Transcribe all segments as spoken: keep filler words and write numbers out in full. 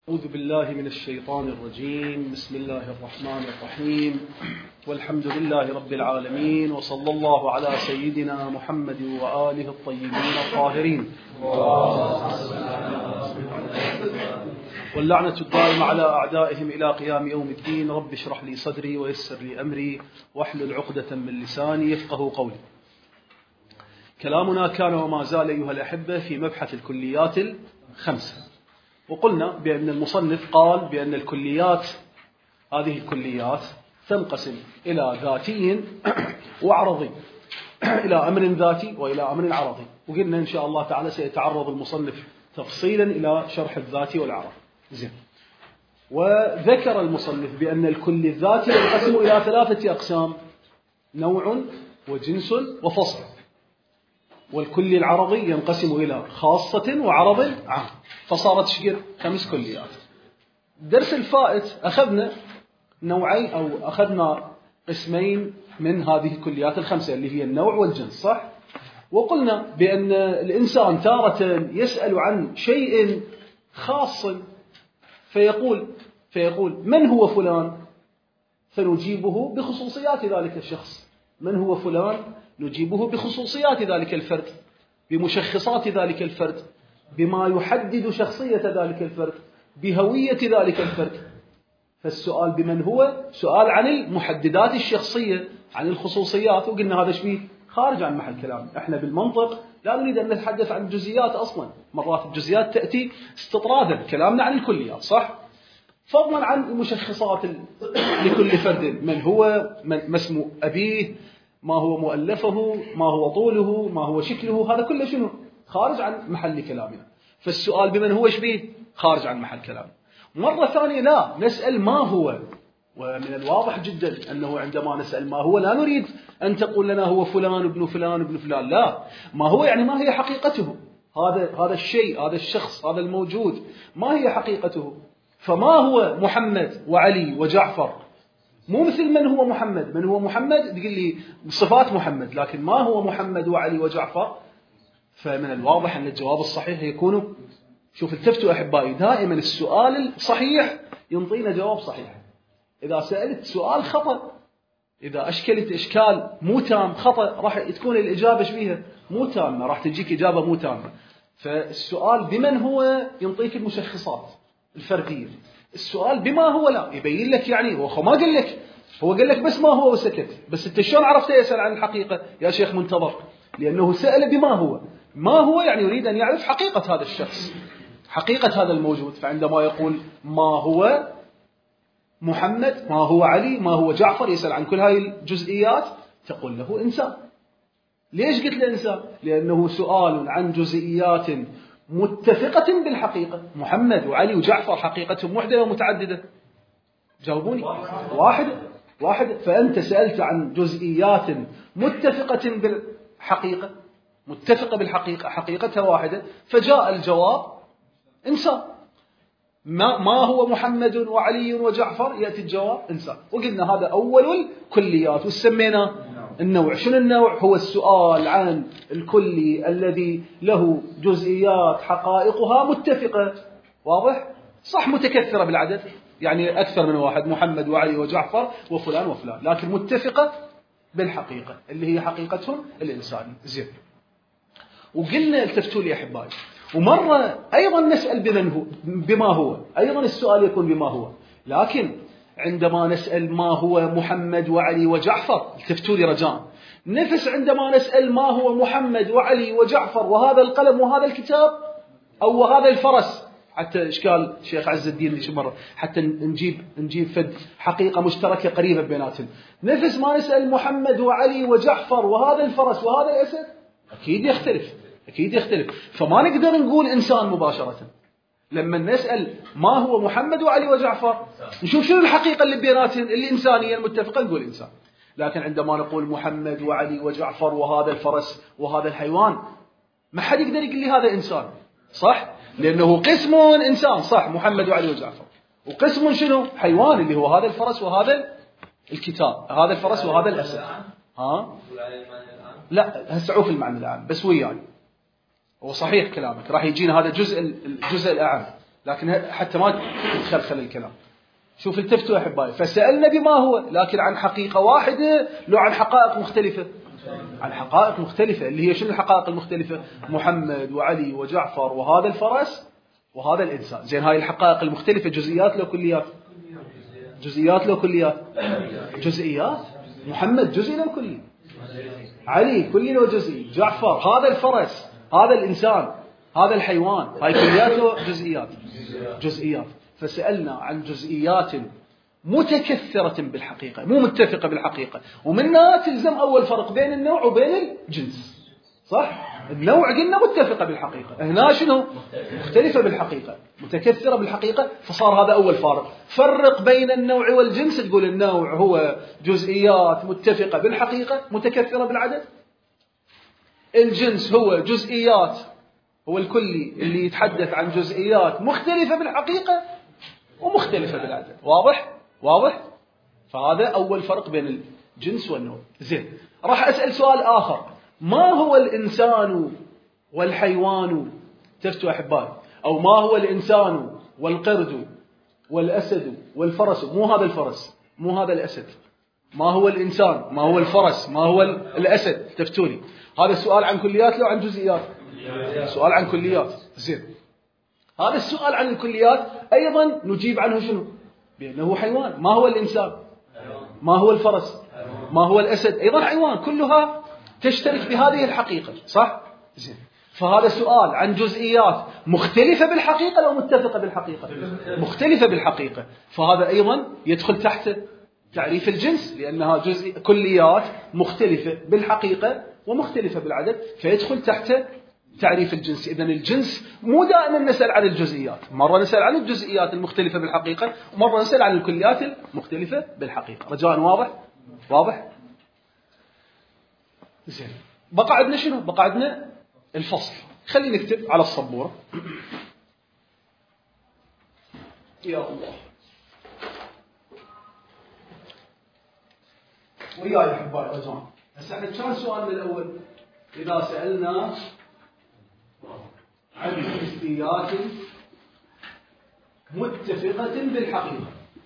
أعوذ بالله من الشيطان الرجيم. بسم الله الرحمن الرحيم، والحمد لله رب العالمين، وصلى الله على سيدنا محمد وآله الطيبين الطاهرين، واللعنة الدائمة على أعدائهم إلى قيام يوم الدين. رب اشرح لي صدري ويسر لي أمري واحلل عقدة من لساني يفقه قولي. كلامنا كان وما زال أيها الأحبة في مبحث الكليات الخمسة، وقلنا بأن المصنف قال بأن الكليات هذه الكليات تنقسم إلى ذاتي وعرضي، إلى أمر ذاتي وإلى أمر عرضي، وقلنا إن شاء الله تعالى سيتعرض المصنف تفصيلا إلى شرح الذاتي والعرض. زين. وذكر المصنف بأن الكل الذاتي ينقسم إلى ثلاثة أقسام: نوع وجنس وفصل. والكل العرضي ينقسم إلى خاصة وعرض عام، فصارت شقر خمس كليات. الدرس الفائت أخذنا نوعين أو أخذنا قسمين من هذه الكليات الخمسة اللي هي النوع والجنس، صح؟ وقلنا بأن الإنسان تارة يسأل عن شيء خاص فيقول فيقول من هو فلان؟ فنجيبه بخصوصيات ذلك الشخص. من هو فلان؟ نجيبه بخصوصيات ذلك الفرد، بمشخصات ذلك الفرد، بما يحدد شخصية ذلك الفرد، بهوية ذلك الفرد. فالسؤال بمن هو سؤال عن المحددات الشخصية، عن الخصوصيات، وقلنا هذا شبيه خارج عن محل كلام. احنا بالمنطق لا نريد أن نتحدث عن الجزئيات أصلا، مرات الجزئيات تأتي استطرادا، كلامنا عن الكليات، صح؟ فضلا عن المشخصات لكل فرد، من هو، ما اسم أبيه، ما هو مؤلفه، ما هو طوله، ما هو شكله، هذا كله شنو؟ خارج عن محل كلامنا. فالسؤال بمن هو شبيه خارج عن محل كلامنا. مرة ثانية لا نسأل ما هو، ومن الواضح جدا أنه عندما نسأل ما هو لا نريد أن تقول لنا هو فلان ابن فلان ابن فلان، لا، ما هو يعني ما هي حقيقته، هذا هذا الشيء، هذا الشخص، هذا الموجود، ما هي حقيقته. فما هو محمد وعلي وجعفر؟ مو مثل من هو محمد. من هو محمد تقول لي صفات محمد، لكن ما هو محمد وعلي وجعفر؟ فمن الواضح أن الجواب الصحيح يكون، شوف التفتوا أحبائي، دائما السؤال الصحيح ينطينا جواب صحيح. إذا سألت سؤال خطأ، إذا أشكلت إشكال مو تام خطأ، راح تكون الإجابة شبيها مو تامة، راح تجيك إجابة مو تامة. فالسؤال بمن هو ينطيك المشخصات الفردية. السؤال بما هو لا يبين لك، يعني هو ما قال لك، هو قال لك بس ما هو وسكت. بس انت شلون عرفت يسأل عن الحقيقة يا شيخ منتظر؟ لأنه سأل بما هو. ما هو يعني يريد أن يعرف حقيقة هذا الشخص، حقيقة هذا الموجود. فعندما يقول ما هو محمد، ما هو علي، ما هو جعفر، يسأل عن كل هاي الجزئيات، تقول له إنسان. ليش قلت له إنسان؟ لأنه سؤال عن جزئيات متفقة بالحقيقة. محمد وعلي وجعفر حقيقتهم واحدة ومتعددة؟ جاوبوني. واحدة واحدة. فأنت سألت عن جزئيات متفقة بالحقيقة، متفقة بالحقيقة، حقيقتها واحدة، فجاء الجواب إنسان. ما, ما هو محمد وعلي وجعفر؟ يأتي الجواب إنسان. وقلنا هذا أول الكليات، وسمينا النوع. شنو النوع؟ هو السؤال عن الكلي الذي له جزئيات حقائقها متفقة. واضح؟ صح، متكثرة بالعدد، يعني أكثر من واحد، محمد وعلي وجعفر وفلان وفلان، لكن متفقة بالحقيقة اللي هي حقيقتهم الإنسانية. زين. وقلنا التفتوا لي أحبائي، ومرة أيضا نسأل بمن هو، بما هو، أيضا السؤال يكون بما هو، لكن عندما نسأل ما هو محمد وعلي وجعفر، التفتوا لي رجاء، نفس عندما نسأل ما هو محمد وعلي وجعفر وهذا القلم وهذا الكتاب أو هذا الفرس، حتى إشكال شيخ عز الدين ليش مرة، حتى نجيب نجيب فد حقيقة مشتركة قريبة بيناتهم. نفس ما نسأل محمد وعلي وجعفر وهذا الفرس وهذا الأسد، أكيد يختلف، أكيد يختلف. فما نقدر نقول إنسان مباشرة. لما نسأل ما هو محمد وعلي وجعفر، نشوف شنو الحقيقة اللي بيناتهم، الإنسانية المتفقة، نقول إنسان. لكن عندما نقول محمد وعلي وجعفر وهذا الفرس وهذا الحيوان، ما حد يقدر يقول لي هذا إنسان، صح؟ لأنه قسم إنسان، صح، محمد وعلي وجعفر، وقسم شنو؟ حيوان، اللي هو هذا الفرس وهذا الكتاب، هذا الفرس وهذا الأسد. ها؟ لا، هسعوف المعنى العام بس وياي. هو صحيح كلامك، راح يجينا هذا جزء الجزء الأعم، لكن حتى ما تخلخل الكلام. شوف التفتوا أحبائي، فسألنا بما هو، لكن عن حقيقة واحدة لو عن حقائق مختلفة؟ عن حقائق مختلفة. اللي هي شنو الحقائق المختلفة؟ محمد وعلي وجعفر وهذا الفرس وهذا الإنسان. زين، هاي الحقائق المختلفة جزئيات لو كليات؟ جزئيات لو كليات؟ جزئيات. محمد جزئي لو كلي؟ علي كلي لو جزئي؟ جعفر، هذا الفرس، هذا الإنسان، هذا الحيوان، هاي كليات لو جزئيات؟ جزئيات. فسألنا عن جزئيات متكثرة بالحقيقة، مو متفقة بالحقيقة، ومنها تلزم أول فرق بين النوع وبين الجنس. صح؟ النوع قلنا متفقة بالحقيقة، هنا شنو؟ مختلفة بالحقيقة، متكثرة بالحقيقة، فصار هذا أول فارق. فرق بين النوع والجنس، تقول النوع هو جزئيات متفقة بالحقيقة متكثرة بالعدد، الجنس هو جزئيات، هو الكلي اللي يتحدث عن جزئيات مختلفة بالحقيقة ومختلفة بالعدد. واضح؟ واضح؟ فهذا أول فرق بين الجنس والنوع. زين، راح أسأل سؤال آخر، ما هو الإنسان والحيوان؟ تفتوا أحبائي، أو ما هو الإنسان والقرد والأسد والفرس؟ مو هذا الفرس، مو هذا الأسد. ما هو الإنسان، ما هو الفرس، ما هو الأسد؟ تفتوني. هذا السؤال عن كليات لو عن جزئيات؟ سؤال عن كليات. زين، هذا السؤال عن الكليات أيضا نجيب عنه شنو؟ بأنه حيوان. ما هو الإنسان؟ ما هو الفرس؟ ما هو الأسد؟ أيضا حيوان، كلها تشترك بهذه الحقيقة. صح؟ زين، فهذا سؤال عن جزئيات مختلفة بالحقيقة لو متفقة بالحقيقة؟ مختلفة بالحقيقة، فهذا أيضا يدخل تحت تعريف الجنس، لأنها جزء كليات مختلفة بالحقيقة ومختلفة بالعدد، فيدخل تحت تعريف الجنس. إذن الجنس مو دائما نسأل عن الجزئيات، مرة نسأل عن الجزئيات المختلفة بالحقيقة، ومرة نسأل عن الكليات المختلفة بالحقيقة. رجاء واضح؟ واضح؟ زين، بقى عندنا شنو؟ بقى عندنا الفصل. خلينا نكتب على السبورة. يا الله، وياي أحبائي رجاء. هسه احنا كان سؤالنا الأول؟ إذا سألنا عن جزئيات متفقة بالحقيقة،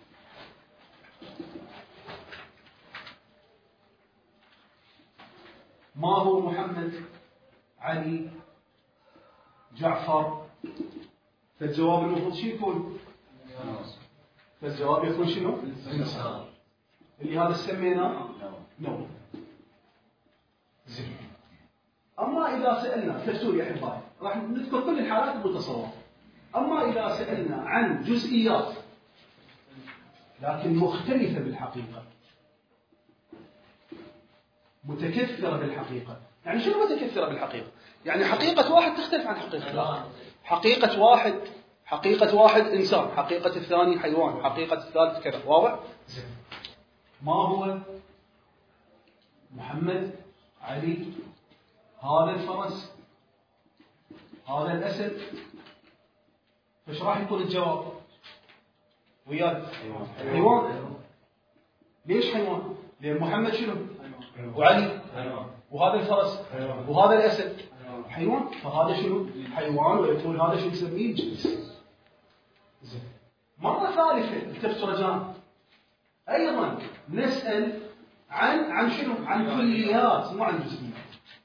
ما هو محمد، علي، جعفر؟ فالجواب المفروض شو يكون؟ فالجواب يكون شنو؟ إنسان، اللي هذا سميناه نوع. زين، أما إذا سألنا، تفتوا يا أحبائي، راح نذكر كل الحالات المتصورة. أما إذا سألنا عن جزئيات لكن مختلفة بالحقيقة، متكثرة بالحقيقة، يعني شنو متكثرة بالحقيقة؟ يعني حقيقة واحد تختلف عن حقيقة الآخر. حقيقة واحد، حقيقة واحد إنسان، حقيقة الثاني حيوان، حقيقة الثالث كذا. واضح؟ زين، ما هو محمد، علي، هذا الفرس، هذا الأسد؟ فايش راح يكون الجواب؟ وياك؟ حيوان. ليش حيوان؟ لأن محمد شنو؟ وعلي وهذا الفرس وهذا الأسد حيوان، فهذا شنو؟ حيوان، ويكون هذا شو نسميه؟ الجنس. زين، مرة ثالثة التفتوا رجاء، أيضا نسأل عن عن شنو؟ عن كليات مو عن جزئيات.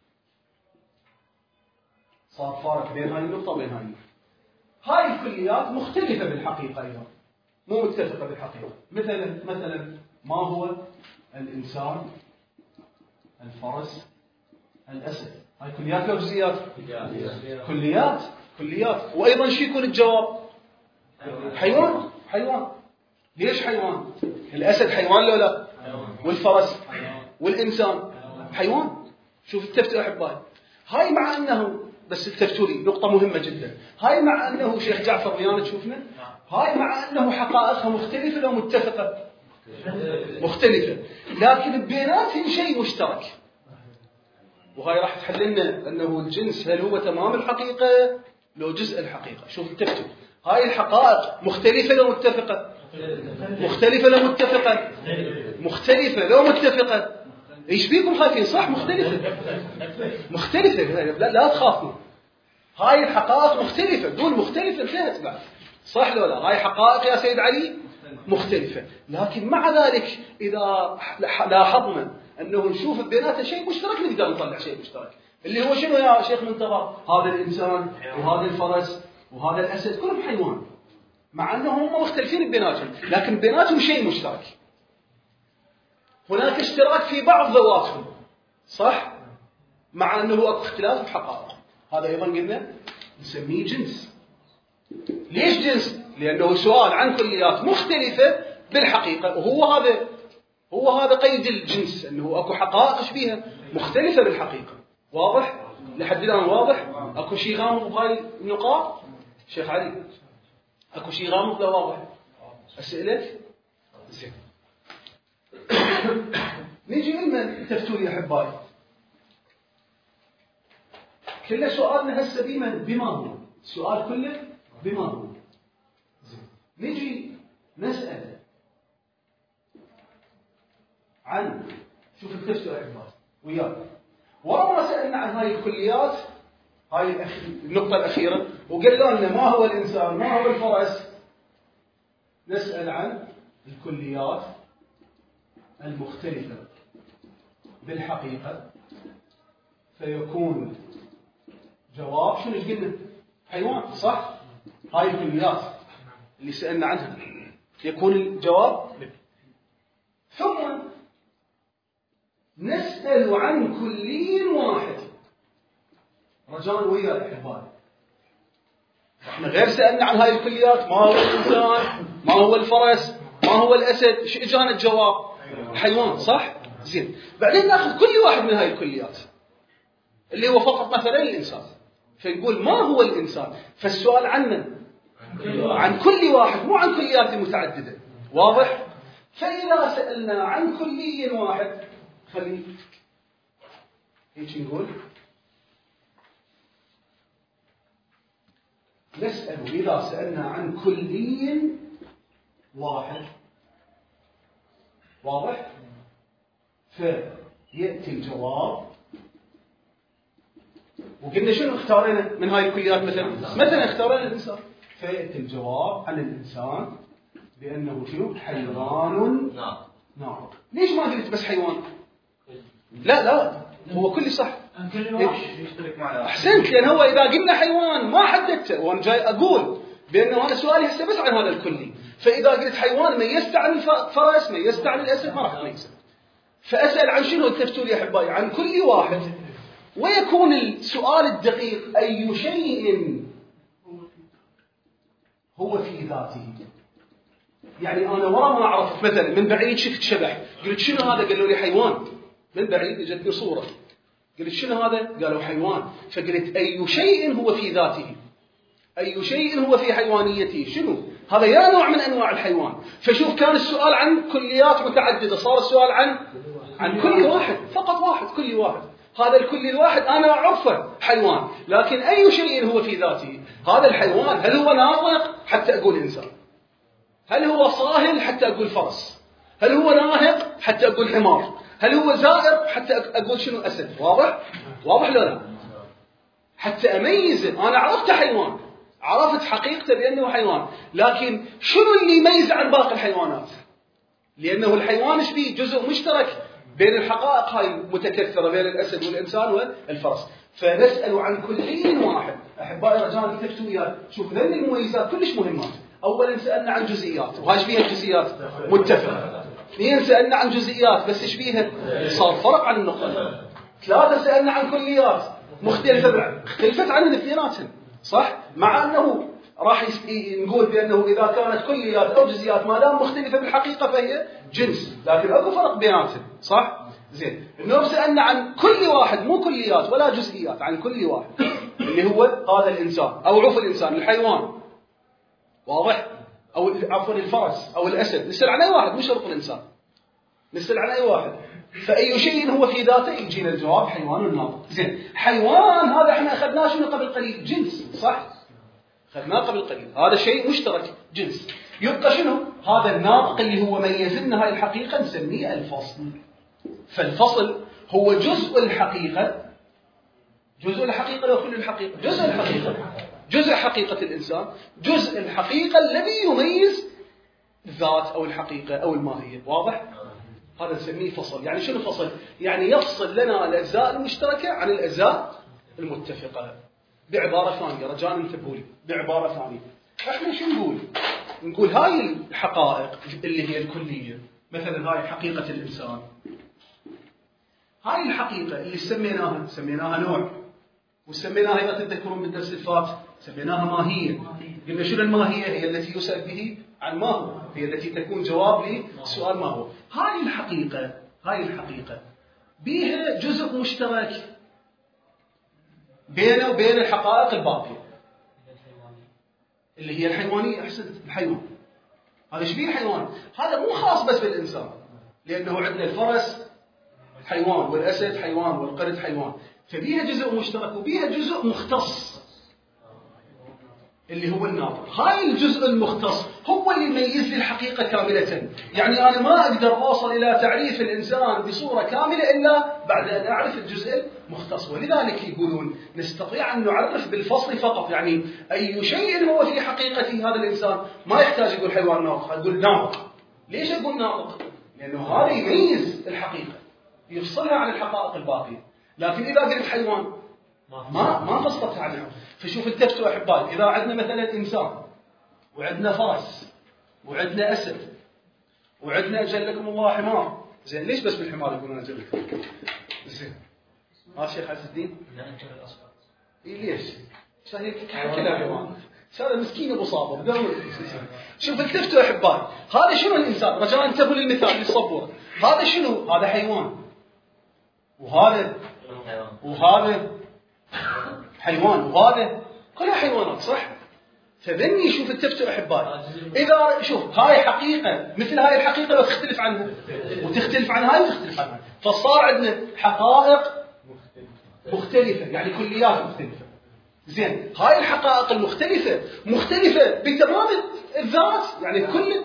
صار فارق بين هاي النقطة وبين هاي النقطة. هاي الكليات مختلفة بالحقيقة أيضا، مو متفقة بالحقيقة. مثلا مثلا ما هو الإنسان، الفرس، الأسد؟ هاي كليات لو جزئيات؟ كليات، كليات. وأيضا شو يكون الجواب؟ حيوان، حيوان. ليش حيوان؟ الأسد حيوان لو لا؟ والفرس والإنسان حيوان. شوف التفتوا أحبائي، هاي مع أنه، بس التفتوا لي نقطة مهمة جدا، هاي مع أنه شيخ جعفر ويانا تشوفنا، هاي مع أنه حقائقها مختلفة لو متفقة؟ مختلفة، لكن بيناتهم شيء مشترك. وهاي راح تحل لنا أنه الجنس هل هو تمام الحقيقة لو جزء الحقيقة. شوف التفتوا، هاي الحقائق مختلفة لو متفقة؟ مختلفة لو متفقة؟ مختلفة لو متفقة؟ ايش بيكم خايفين؟ صح، مختلفة، مختلفة، لا, لا تخافوا. هاي الحقائق مختلفة، دول مختلفة انتهت بعد. صح لو لا؟ هاي حقائق يا سيد علي مختلفة، لكن مع ذلك إذا لاحظنا أنه نشوف بيناتنا شيء مشترك نقدر نطلع شيء مشترك، اللي هو شنو يا شيخ منتظر؟ هذا الإنسان وهذا الفرس وهذا الأسد كلهم حيوان، مع أنهم هم مختلفين بيناتهم، لكن بيناتهم شيء مشترك. هناك اشتراك في بعض ذواتهم، صح؟ مع أنه اكو اختلاف بحقائق. هذا أيضا قلنا نسميه جنس. ليش جنس؟ لأنه سؤال عن كليات مختلفة بالحقيقة، وهو هذا هو هذا قيد الجنس، أنه اكو حقائق ايش بيها مختلفة بالحقيقة. واضح؟ لحد الآن واضح؟ اكو شيء غامض بهاي النقاط؟ شيخ علي اكو شيء غامض لا واضح؟ أسئلة؟ زين. نيجي لمن تفتوا يا أحبائي. كل سؤالنا هسه بما بما هو السؤال كله بما هو. نيجي نسأل عن شوف التفتوا يا أحبائي وياك. ورا ما سألنا عن هاي الكليات، هاي النقطة الأخيرة، وقلنا لنا ما هو الإنسان ما هو الفرس، نسأل عن الكليات المختلفة بالحقيقة، فيكون جواب شنو قلنا؟ حيوان، صح؟ هاي الكليات اللي سألنا عنها يكون الجواب. ثم نسأل عن كلي واحد، رجاء ويا الأحبائي. احنا غير سألنا عن هاي الكليات، ما هو الإنسان، ما هو الفرس، ما هو الأسد، شو إجانا الجواب؟ حيوان، صح؟ زين. بعدين ناخذ كل واحد من هاي الكليات اللي هو فقط مثلا الإنسان، فنقول ما هو الإنسان، فالسؤال عنه عن كل واحد مو عن كليات متعددة. واضح؟ فإذا سألنا عن كلي واحد، خلي هيك نقول نسأل إذا سألنا عن كلي واحد. واضح؟ فيأتي الجواب، وقلنا شنو اختارنا من هاي الكليات؟ مثلا مثلا اختارنا الإنسان، فيأتي الجواب عن الإنسان بأنه شنو؟ حيوان ناطق. ليش ما قلت بس حيوان؟ لا لا هو كلي صح. أحسنت، لأن هو إذا قلنا حيوان ما حددته، وأنا جاي أقول بأنه أنا سؤالي هسه بس عن هذا الكلي، فإذا قلت حيوان ميزت عن الفرس ميزت عن الأسد ما راح أميز. فأسأل عن شنو التفتوا لي أحبائي؟ عن كل واحد. ويكون السؤال الدقيق أي شيء هو في ذاته. يعني أنا ورا ما عرفت، مثلا من بعيد شفت شبح، قلت شنو هذا؟ قالوا لي حيوان. من بعيد اجتني صورة، قلت شنو هذا؟ قالوا حيوان. فقلت أي شيء هو في ذاته، أي شيء هو في حيوانيته، شنو؟ هذا يا نوع من أنواع الحيوان. فشوف كان السؤال عن كليات متعددة، صار السؤال عن عن كل واحد، فقط واحد، كل واحد. هذا الكل الواحد أنا أعرفه حيوان، لكن أي شيء هو في ذاته. هذا الحيوان هل هو ناطق حتى أقول إنسان؟ هل هو صاهل حتى أقول فرس؟ هل هو ناهق حتى أقول حمار؟ هل هو زائر حتى أقول شنو؟ أسد؟ واضح؟ واضح لو لا؟ حتى أميزه. أنا عرفت حيوان، عرفت حقيقته بأنه حيوان، لكن شنو اللي يميز عن باقي الحيوانات؟ لأنه الحيوان ايش فيه؟ جزء مشترك بين الحقائق هاي متكثرة بين الأسد والإنسان والفرس. فنسأل عن كلي واحد. أحبائي رجاء تكتبوا وياي، شوف ذني المميزات كلش مهمات. أولا سألنا عن جزئيات، وهاش فيها الجزئيات متفق. اثنين سألنا عن جزئيات بس ايش فيها؟ صار فرق عن النقطة. ثلاثة سألنا عن كليات مختلفة، اختلفت عن الاثنيناتهم، صح؟ مع أنه راح نقول بأنه إذا كانت كليات أو جزئيات ما دام مختلفة بالحقيقة فهي جنس، لكن أكو فرق بيناتهم، صح؟ زين. اليوم سألنا عن كل واحد، مو كليات ولا جزئيات، عن كل واحد اللي هو هذا الإنسان أو عرف الإنسان، الحيوان. واضح؟ أو عفوا الفرس أو الأسد. نسأل عن أي واحد، مو شرط الإنسان، نسأل عن أي واحد. فأي شيء هو في ذاته يجينا الجواب حيوان ناطق. زين. حيوان هذا احنا أخذناه شنو قبل قليل؟ جنس، صح؟ أخذناه قبل قليل، هذا شيء مشترك جنس. يبقى شنو؟ هذا الناطق اللي هو ميز لنا هاي الحقيقة نسميه الفصل. فالفصل هو جزء الحقيقة، جزء الحقيقة لو كل الحقيقة، جزء الحقيقة جزء حقيقة الإنسان، جزء الحقيقة الذي يميز الذات أو الحقيقة أو الماهية. واضح؟ هذا نسميه فصل. يعني شنو فصل؟ يعني يفصل لنا الأجزاء المشتركة عن الأجزاء المتفقة. بعبارة ثانية، رجاء انتبهوا لي، بعبارة ثانية احنا شو نقول؟ نقول هاي الحقائق اللي هي الكلية، مثلا هاي حقيقة الإنسان، هاي الحقيقة اللي سميناها سميناها نوع، وسميناها إذا تتذكرون بالدرس الفات سميناها ماهية. قلنا شنو الماهية؟ هي التي يسأل به عن ما هو، هي التي تكون جواب لسؤال ما هو. هاي الحقيقة هاي الحقيقة بيها جزء مشترك بينه وبين الحقائق الباقية اللي هي الحيوانية. أحسنت، الحيوان. هذا ايش بيه الحيوان؟ هذا مو خاص بس بالإنسان، لأنه عندنا الفرس حيوان، والأسد حيوان، والقرد حيوان، فبيها جزء مشترك وبيها جزء مختص اللي هو الناطق. هاي الجزء المختص هو اللي يميز لي الحقيقة كاملة. يعني أنا ما أقدر أوصل إلى تعريف الإنسان بصورة كاملة إلا بعد أن أعرف الجزء المختص. ولذلك يقولون نستطيع أن نعرف بالفصل فقط. يعني أي شيء هو في حقيقة هذا الإنسان ما يحتاج يقول حيوان ناطق، أقول ناطق. ليش أقول ناطق؟ لأنه هذا يميز الحقيقة، يفصلها عن الحقائق الباقية. لكن إذا قلت حيوان ما ما فصلتها عنها. فشوف التفتوا أحبائي، إذا عندنا مثلا إنسان وعندنا فرس وعندنا أسد وعندنا أجلكم الله حمار، زين ليش بس بالحمار يقولون أجلكم؟ زين ها شيخ عز الدين؟ لا أنكر الأصفر. إيه ليش؟ عشان كلام حمار. هذا مسكين أبو صابر. شوف التفتوا أحبائي، هذا شنو الإنسان؟ رجاء انتبهوا للمثال للصبورة. هذا شنو؟ هذا حيوان، وهذا وهذا حيوان، وهذا كلها حيوانات، صح؟ فبني شوف التفتوا أحبائي، إذا شوف هاي حقيقة مثل هاي الحقيقة لو تختلف عنها وتختلف عن هاي وتختلف عن هاي، فصار عندنا حقائق مختلفة، يعني كليات مختلفة. زين هاي الحقائق المختلفة مختلفة بتمام الذات، يعني كل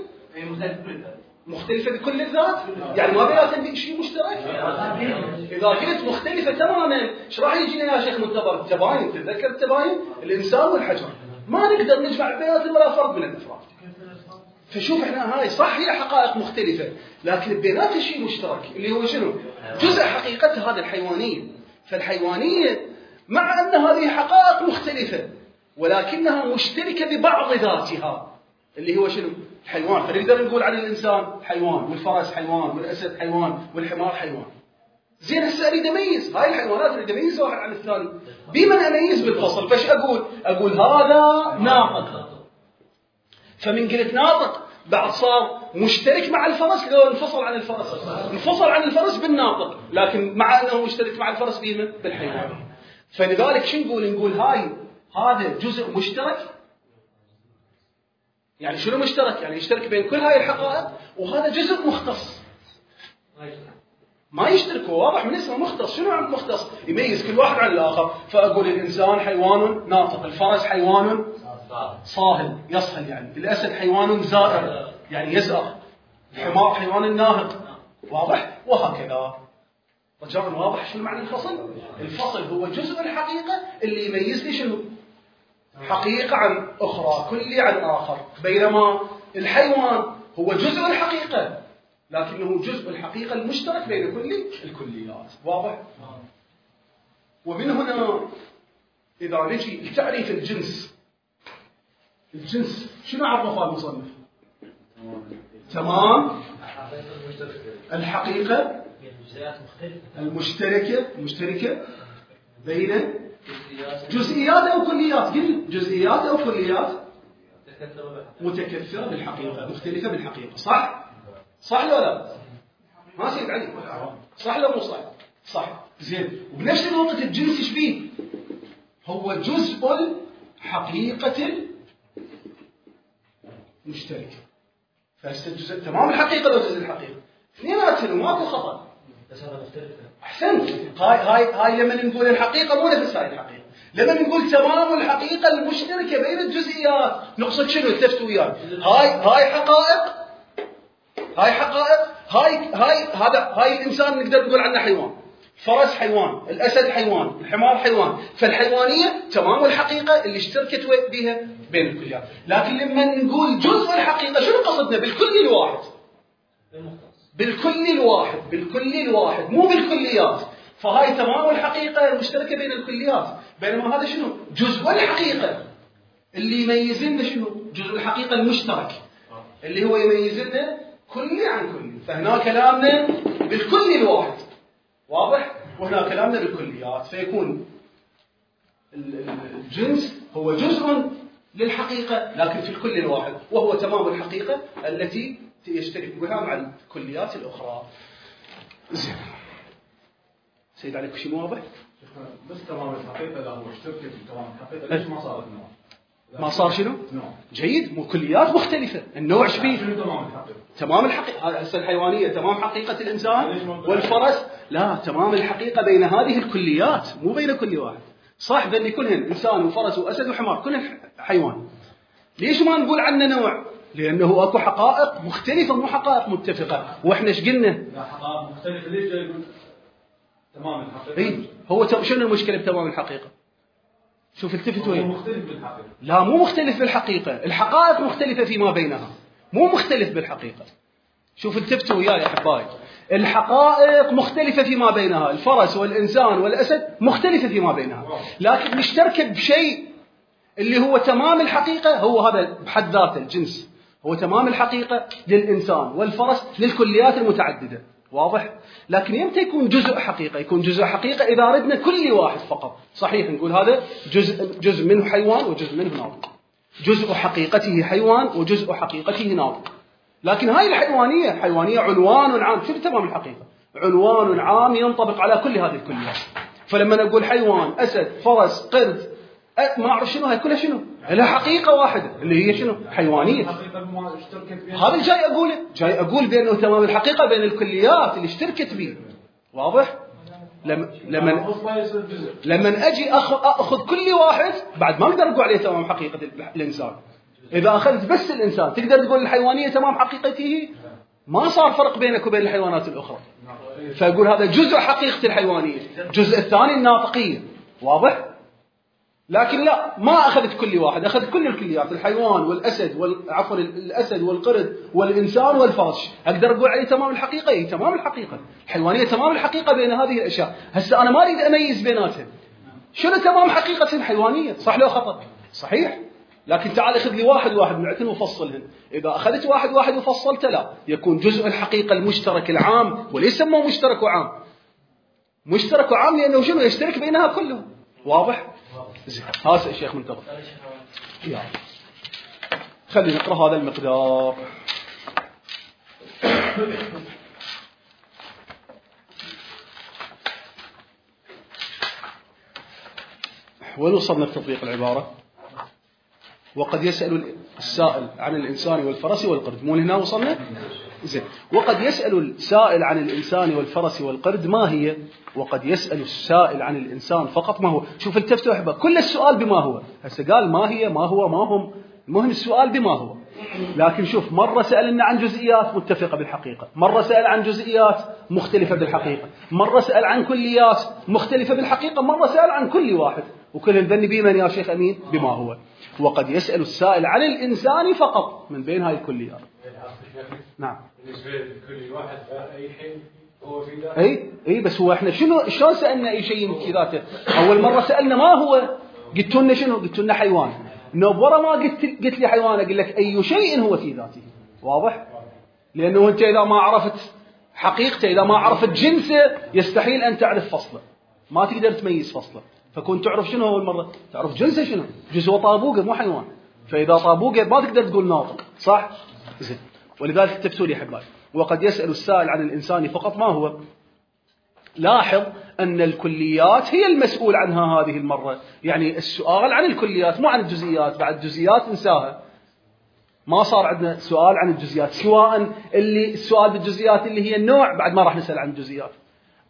مختلفة بكل الذات، يعني ما بيناتهم شيء مشترك. إذا كنت مختلفة تماما ايش راح يجي لنا يا شيخ منتظر؟ التباين، تتذكر التباين؟ الإنسان والحجر ما نقدر نجمع بيناتهم ولا فرد من الأفراد. فشوف احنا هاي صح هي حقائق مختلفة، لكن بيناتها شيء مشترك اللي هو شنو؟ جزء حقيقتها هذه الحيوانية. فالحيوانية مع أن هذه حقائق مختلفة ولكنها مشتركة ببعض ذاتها اللي هو شنو؟ الحيوان. فنقدر نقول عن الإنسان حيوان، والفرس حيوان، والأسد حيوان، والحمار حيوان. زين هسه أريد أميز هاي الحيوانات، أريد أميز واحد عن الثاني. بمن أميز بالفصل؟ فش أقول؟ أقول هذا ناطق. فمن قلت ناطق بعد صار مشترك مع الفرس لو انفصل عن الفرس، انفصل عن الفرس بالناطق، لكن مع أنه مشترك مع الفرس بمن؟ بالحيوان. فلذلك شو نقول؟ نقول هاي هذا جزء مشترك. يعني شنو مشترك؟ يعني يشترك بين كل هاي الحقائق، وهذا جزء مختص ما يشترك. واضح من اسمه مختص. شنو عن مختص؟ يميز كل واحد عن الآخر. فأقول الإنسان حيوان ناطق، الفرس حيوان صاهل يصهل، يعني الأسد حيوان زائر يعني يزأر، الحمار حيوان ناهق. واضح؟ وهكذا. رجاء واضح شنو معنى الفصل؟ الفصل هو جزء الحقيقة اللي يميز لي شنو؟ حقيقة عن أخرى، كلي عن آخر. بينما الحيوان هو جزء الحقيقة لكنه جزء الحقيقة المشترك بين كل الكليات. واضح؟ ومن هنا إذا نجي لتعريف الجنس، الجنس شنو عرفه المصنف؟ تمام الحقيقة المشتركة المشتركة بين جزئيات أو كليات. قل جزئيات أو كليات متكثرة بالحقيقة، مختلفة بالحقيقة. صح؟ صح ولا لا؟ ما سيد علي صح ولا مو صح؟ صح. زين. وبنفس الوقت الجنس ايش فيه؟ هو جزء الحقيقة المشتركة. فالجزء تمام الحقيقة لو جزء الحقيقة اثنيناتهم ماكو خطأ. بس هذا مختلف. أحسنت. هاي هاي هاي لما نقول الحقيقة مو نفس هاي الحقيقة. لما نقول تمام الحقيقة المشتركة بين الجزئيات نقصد شنو؟ التفتوا وياي. هاي هاي حقائق، هاي حقائق، هاي هاي هذا هاي الإنسان نقدر نقول عنه حيوان، الفرس حيوان، الأسد حيوان، الحمار حيوان، فالحيوانية تمام الحقيقة اللي اشتركت بها بين الكليات. لكن لما نقول جزء الحقيقة شنو قصدنا؟ بالكل الواحد، بالكل الواحد، بالكل الواحد، مو بالكليات. فهاي تمام الحقيقة المشتركة بين الكليات، بينما هذا شنو؟ جزء الحقيقة اللي يميزنا شنو؟ جزء الحقيقة المشترك اللي هو يميزنا كلي عن كلي. فهنا كلامنا بالكل الواحد واضح، وهنا كلامنا بالكليات، فيكون الجنس هو جزء للحقيقة لكن في الكل الواحد، وهو تمام الحقيقة التي يشترك بها مع الكليات الأخرى. زين سيد عليك شيء واضح؟ بس تمام الحقيقة لا هو اشترك في تمام الحقيقة، ليش ما صارت نوع؟ ما صار شنو؟ نوع. جيد، مو كليات مختلفة، النوع ايش فيه؟ شنو تمام الحقيقة؟ تمام الحقيقة، هسه الحيوانية تمام حقيقة الإنسان والفرس، لا تمام الحقيقة بين هذه الكليات مو بين كل واحد. صح بين كلهن إنسان وفرس وأسد وحمار كلهن حيوان. ليش ما نقول عنه نوع؟ لأنه أكو حقائق مختلفة مو حقائق متفقة. وإحنا ايش قلنا؟ لا حقائق مختلفة، ليش جاي يقول تمام الحقيقة؟ إيه هو شنو المشكلة بتمام الحقيقة؟ شوف التفت وين؟ مختلف بالحقيقة. لا مو مختلف بالحقيقة، الحقائق مختلفة فيما بينها، مو مختلف بالحقيقة. شوف التفتوا وياي يا أحبائي، الحقائق مختلفة فيما بينها، الفرس والإنسان والأسد مختلفة فيما بينها، لكن مشتركة بشيء اللي هو تمام الحقيقة، هو هذا بحد ذاته الجنس، هو تمام الحقيقة للإنسان والفرس للكليات المتعددة، واضح؟ لكن يمتى يكون جزء حقيقة؟ يكون جزء حقيقة إذا أردنا كل واحد فقط. صحيح نقول هذا جزء جزء منه حيوان وجزء منه ناطق، جزء حقيقته حيوان وجزء حقيقته ناطق. لكن هاي الحيوانية حيوانية عنوان عام، شو تمام الحقيقة؟ عنوان عام ينطبق على كل هذه الكليات. فلما نقول حيوان، أسد، فرس، قرد، ما أعرف شنو، هاي كلها شنو؟ لها حقيقة واحدة اللي هي شنو؟ حيوانية. هذا جاي أقوله، جاي أقول بأنه تمام الحقيقة بين الكليات اللي اشتركت به، واضح؟ لما لما لما أجي أخذ أخذ كل واحد بعد ما أقدر أقول عليه تمام حقيقة الإنسان. إذا أخذت بس الإنسان تقدر تقول الحيوانية تمام حقيقته، ما صار فرق بينك وبين الحيوانات الأخرى. فأقول هذا جزء حقيقة الحيوانية، الجزء الثاني الناطقية، واضح؟ لكن لا، ما أخذت كل واحد، أخذت كل الكليات، الحيوان والأسد والعفوا الأسد والقرد والإنسان والفرس. أقدر أقول عليه تمام الحقيقة؟ إيه تمام الحقيقة. الحيوانية تمام الحقيقة بين هذه الأشياء. هسه أنا ما أريد أميز بيناتهم. شنو تمام حقيقة الحيوانية؟ صح لو خطأ؟ صحيح. لكن تعال أخذ لي واحد واحد نعتن وفصلهن. إذا أخذت واحد واحد وفصلت لا، يكون جزء الحقيقة المشترك العام، وليس مو مشترك وعام. مشترك وعام لأنه شنو يشترك بينها كلهم. واضح؟ زين هذا الشيخ منتظر. يلا خلينا نقرأ هذا المقدار. وين وصلنا في تطبيق العبارة؟ وقد يسأل السائل عن الإنسان والفرس والقرد، مو هنا وصلنا؟ زين. وقد يسأل السائل عن الإنسان والفرس والقرد ما هي؟ وقد يسأل السائل عن الإنسان فقط ما هو. شوف التفتوا أحبا، كل السؤال بما هو. هسه قال ما هي، ما هو، ما هم، المهم السؤال بما هو. لكن شوف، مرة سألنا عن جزئيات متفقة بالحقيقة، مرة سأل عن جزئيات مختلفة بالحقيقة، مرة سأل عن كليات مختلفة بالحقيقة، مرة سأل عن كل واحد، وكل الذن بمن يا شيخ أمين؟ بما هو. وقد يسأل السائل عن الإنسان فقط من بين هاي الكليات. نعم. بالنسبة لكل واحد أي حين هو في ذاته. أي أي بس هو إحنا شنو شلون سألنا أي شيء في ذاته؟ أول مرة سألنا ما هو، قلت لنا شنو؟ قلت لنا حيوان. نوب ورا ما قلت قلت لي حيوان، أقول لك أي شيء هو في ذاته. واضح؟ لأنه أنت إذا ما عرفت حقيقته، إذا ما عرفت جنسه، يستحيل أن تعرف فصله، ما تقدر تميز فصله. فكنت تعرف شنو أول مرة؟ تعرف جنسه شنو؟ جزء طابوقه مو حيوان. فإذا طابوقه ما تقدر تقول ناطق، صح؟ زين. ولذلك تفتوا لي حبايب. وقد يسأل السائل عن الإنسان فقط ما هو. لاحظ أن الكليات هي المسؤول عنها هذه المرة، يعني السؤال عن الكليات مو عن الجزئيات. بعد الجزئيات انساها، ما صار عندنا سؤال عن الجزئيات، سواء اللي السؤال بالجزئيات اللي هي النوع بعد ما راح نسأل عن الجزئيات،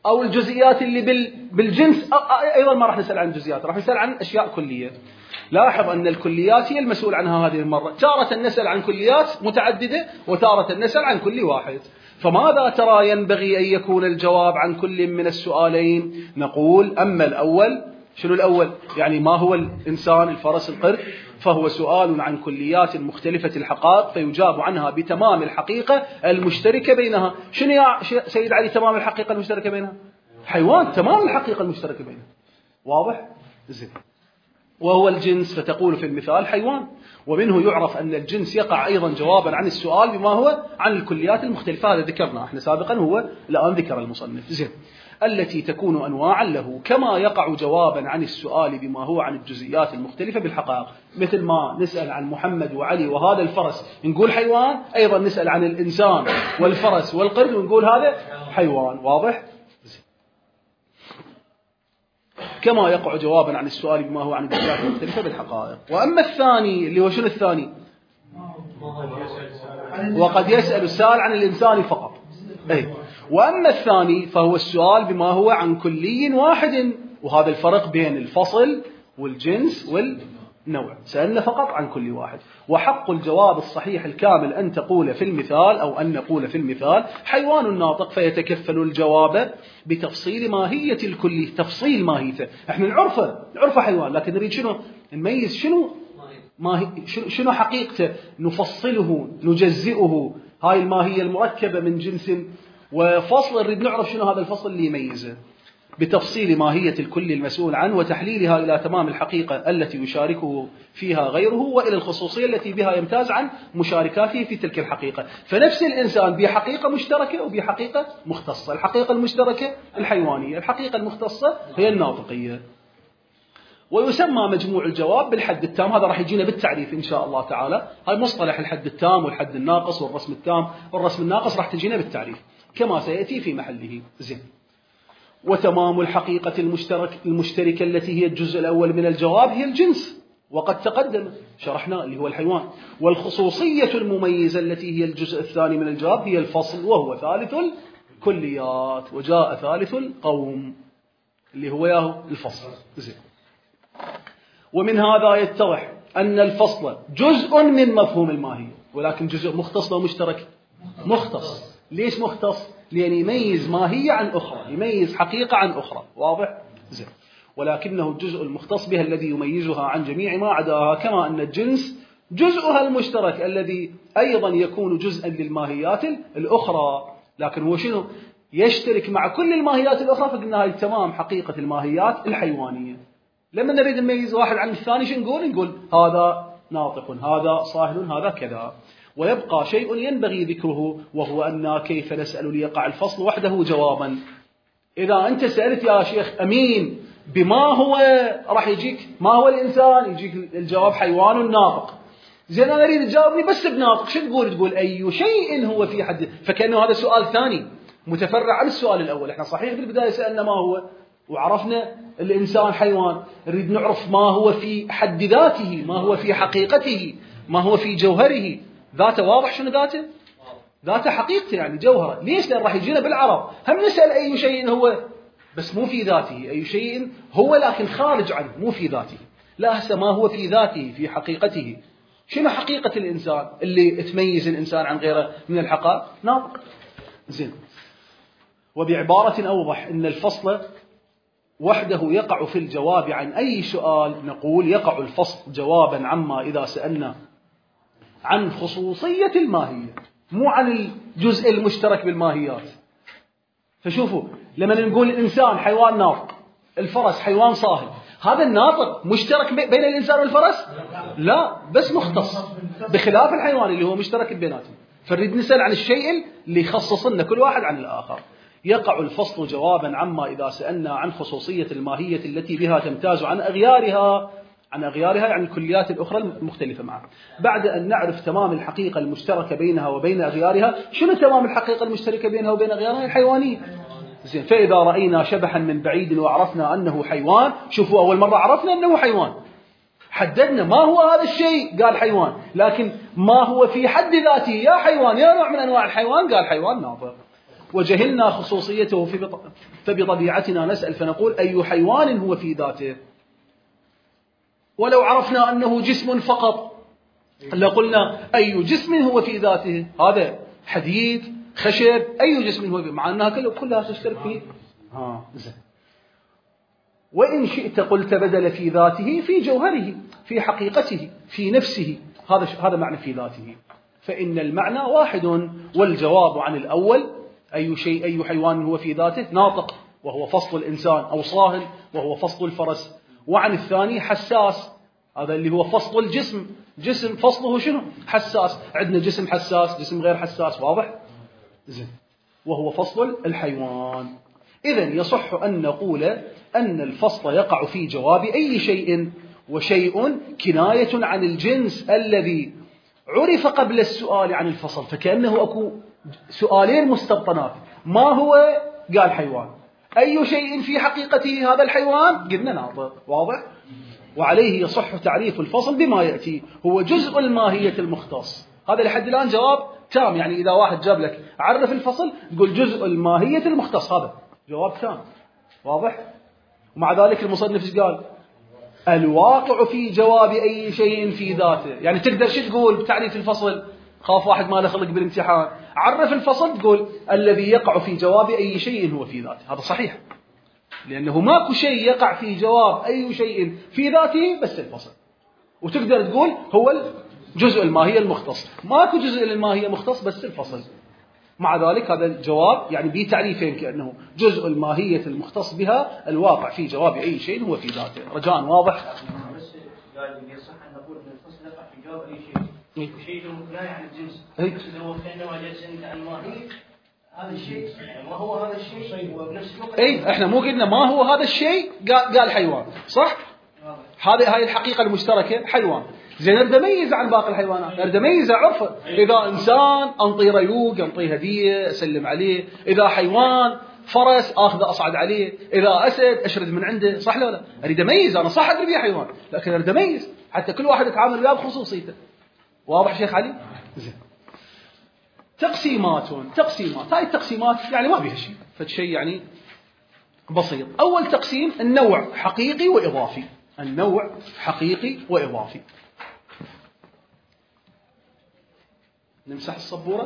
أو الجزئيات اللي بالجنس أيضا ما راح نسأل عن الجزئيات، راح نسأل عن أشياء كلية. لاحظ أن الكليات هي المسؤول عنها هذه المرة، تارة نسأل عن كليات متعددة وتارة نسأل عن كل واحد. فماذا ترى ينبغي أن يكون الجواب عن كل من السؤالين؟ نقول أما الأول، شنو الأول؟ يعني ما هو الإنسان الفرس القرد؟ فهو سؤال عن كليات مختلفة الحقائق فيجاب عنها بتمام الحقيقة المشتركة بينها. شنو يا سيد علي تمام الحقيقة المشتركة بينها؟ حيوان، تمام الحقيقة المشتركة بينها. واضح؟ زين. وهو الجنس، فتقول في المثال حيوان، ومنه يعرف أن الجنس يقع أيضا جوابا عن السؤال بما هو عن الكليات المختلفة. هذا ذكرنا احنا سابقا، هو الآن ذكر المصنف. زين. التي تكون أنواعا له، كما يقع جوابا عن السؤال بما هو عن الجزئيات المختلفة بالحقائق. مثل ما نسأل عن محمد وعلي وهذا الفرس نقول حيوان، أيضا نسأل عن الإنسان والفرس والقرد ونقول هذا حيوان. واضح؟ كما يقع جوابا عن السؤال بما هو عن الجزئيات المختلفة بالحقائق. وأما الثاني اللي هو شنو الثاني؟ وقد يسأل السائل عن الإنسان فقط. أي. وأما الثاني فهو السؤال بما هو عن كلي واحد، وهذا الفرق بين الفصل والجنس والنوع. سألنا فقط عن كل واحد. وحق الجواب الصحيح الكامل أن تقول في المثال أو أن نقول في المثال حيوان ناطق، فيتكفل الجواب بتفصيل ماهية الكلي. تفصيل ماهيته احنا نعرفه نعرفه حيوان، لكن نريد شنو؟ نميز شنو ماهي، شنو حقيقته، نفصله نجزئه. هاي الماهية المركبة من جنس وفصل، نريد نعرف شنو هذا الفصل اللي يميزه بتفصيل ماهية الكل المسؤول عنه وتحليلها إلى تمام الحقيقة التي يشاركه فيها غيره، وإلى الخصوصية التي بها يمتاز عن مشاركاته في تلك الحقيقة. فنفس الإنسان بحقيقة مشتركة وبحقيقة مختصة. الحقيقة المشتركة الحيوانية، الحقيقة المختصة هي الناطقية. ويسمى مجموع الجواب بالحد التام. هذا راح يجينا بالتعريف إن شاء الله تعالى. هاي مصطلح الحد التام والحد الناقص والرسم التام والرسم الناقص راح تجينا بالتعريف كما سيأتي في محله. زين. وتمام الحقيقة المشترك المشتركة التي هي الجزء الأول من الجواب هي الجنس، وقد تقدم شرحنا اللي هو الحيوان. والخصوصية المميزة التي هي الجزء الثاني من الجواب هي الفصل، وهو ثالث الكليات. وجاء ثالث القوم اللي هو ياهو الفصل. زين. ومن هذا يتضح أن الفصل جزء من مفهوم الماهية، ولكن جزء مختص ومشترك. مختص. ليش مختص؟ لأن يميز ماهية عن أخرى، يميز حقيقة عن أخرى. واضح؟ زين. ولكنه الجزء المختص بها الذي يميزها عن جميع ما عداها، كما أن الجنس جزءها المشترك الذي أيضا يكون جزءا للماهيات الأخرى. لكن هو شنو؟ يشترك مع كل الماهيات الأخرى. فقلنا هاي تمام حقيقة الماهيات الحيوانية. لما نريد نميز واحد عن الثاني شو نقول؟ نقول هذا ناطق، هذا صاهل، هذا كذا. ويبقى شيء ينبغي ذكره، وهو أن كيف نسأل ليقع الفصل وحده جوابا. إذا أنت سألت يا شيخ أمين بما هو، راح يجيك ما هو الإنسان، يجيك الجواب حيوان ناطق. زين أنا أريد تجاوبني بس بناطق، شو تقول؟ تقول أي شيء هو في حد، فكأنه هذا سؤال ثاني متفرع عن السؤال الأول. احنا صحيح بالبداية سألنا ما هو وعرفنا الإنسان حيوان، نريد نعرف ما هو في حد ذاته، ما هو في حقيقته، ما هو في جوهره. ذاته واضح شنو ذاته؟ ذاته حقيقته يعني جوهره. ليش؟ لأن راح يجينا بالعرب هم نسأل أي شيء هو، بس مو في ذاته. أي شيء هو لكن خارج عنه، مو في ذاته. لا، هسه ما هو في ذاته، في حقيقته. شنو حقيقة الإنسان اللي تميز الإنسان عن غيره من الحقائق؟ ناطق. زين. وبعبارة أوضح إن الفصل وحده يقع في الجواب عن أي سؤال. نقول يقع الفصل جوابا عما إذا سألنا عن خصوصية الماهية، مو عن الجزء المشترك بالماهيات. فشوفوا لما نقول الإنسان حيوان ناطق، الفرس حيوان صاهل، هذا الناطق مشترك بين الإنسان والفرس؟ لا، بس مختص، بخلاف الحيوان اللي هو مشترك بيناتهم. فنريد نسأل عن الشيء اللي يخصص لنا كل واحد عن الآخر. يقع الفصل جوابا عما إذا سألنا عن خصوصية الماهية التي بها تمتاز عن أغيارها. عن أغيارها يعني الكليات الأخرى المختلفة معها. بعد أن نعرف تمام الحقيقة المشتركة بينها وبين أغيارها. شنو تمام الحقيقة المشتركة بينها وبين أغيارها؟ الحيوانية. زين. فإذا رأينا شبحا من بعيد وعرفنا أنه حيوان، شوفوا أول مرة عرفنا أنه حيوان، حددنا ما هو هذا الشيء، قال حيوان. لكن ما هو في حد ذاته يا حيوان يا نوع من أنواع الحيوان، قال حيوان ناطق. وجهلنا خصوصيته في بطن فبطبيعتنا نسأل فنقول أي حيوان هو في ذاته. ولو عرفنا أنه جسم فقط لقلنا أي جسم هو في ذاته، هذا حديد خشب أي جسم هو، مع أنها كلها تشترك فيه. ها زين. وإن شئت قلت بدل في ذاته في جوهره في حقيقته في نفسه، هذا هذا معنى في ذاته. فإن المعنى واحد. والجواب عن الأول أي شيء أي حيوان هو في ذاته ناطق وهو فصل الإنسان، أو صاهل وهو فصل الفرس. وعن الثاني حساس، هذا اللي هو فصل الجسم، جسم فصله شنو؟ حساس. عندنا جسم حساس جسم غير حساس، واضح؟ زين. وهو فصل الحيوان. إذن يصح أن نقول أن الفصل يقع في جواب أي شيء، وشيء كناية عن الجنس الذي عرف قبل السؤال عن الفصل، فكأنه أكو سؤالين مستبطنات. ما هو؟ قال حيوان. أي شيء في حقيقته هذا الحيوان؟ قلنا ناطق، واضح؟ وعليه يصح تعريف الفصل بما يأتي، هو جزء الماهية المختص. هذا لحد الآن جواب تام، يعني إذا واحد جاب لك عرف الفصل تقول جزء الماهية المختص، هذا جواب تام، واضح؟ ومع ذلك المصنف ايش قال؟ الواقع في جواب أي شيء في ذاته. يعني تقدر شو تقول بتعريف الفصل؟ خاف واحد ما له خلق بالامتحان، عرف الفصل تقول الذي يقع في جواب أي شيء هو في ذاته. هذا صحيح، لأنه ماكو شيء يقع في جواب أي شيء في ذاته بس الفصل. وتقدر تقول هو جزء الماهية المختص، ماكو جزء الماهية مختص بس الفصل. مع ذلك هذا الجواب يعني به تعريفين، كأنه جزء الماهية المختص بها الواقع في جواب أي شيء هو في ذاته. رجاء واضح؟ بس قال يصح أن نقول أن الفصل يقع في جواب أي شيء، وشيء كناية عن الجنس. بس لو كأنما جلس أنت عن الماهية هذا الشيء، يعني ما هو هذا الشيء وبنفس الوقت. أي إحنا مو قلنا ما هو هذا الشيء، قال قال حيوان، صح؟ هذه هاي الحقيقة المشتركة حيوان. زين أريد أميز عن باقي الحيوانات، أريد أميز عرفه. إذا إنسان أنطي ريوق، أنطيه هدية، أسلم عليه. إذا حيوان فرس آخذ أصعد عليه. إذا أسد أشرد من عنده، صح ولا لا؟ أريد أميز. أنا صح أدري بيه حيوان، لكن أريد أميز حتى كل واحد يتعامل وياه بخصوصيته. واضح شيخ علي؟ زين. تقسيمات تقسيمات هاي التقسيمات يعني ما بيها شيء، فشيء يعني بسيط. أول تقسيم النوع حقيقي وإضافي. النوع حقيقي وإضافي. نمسح الصبورة،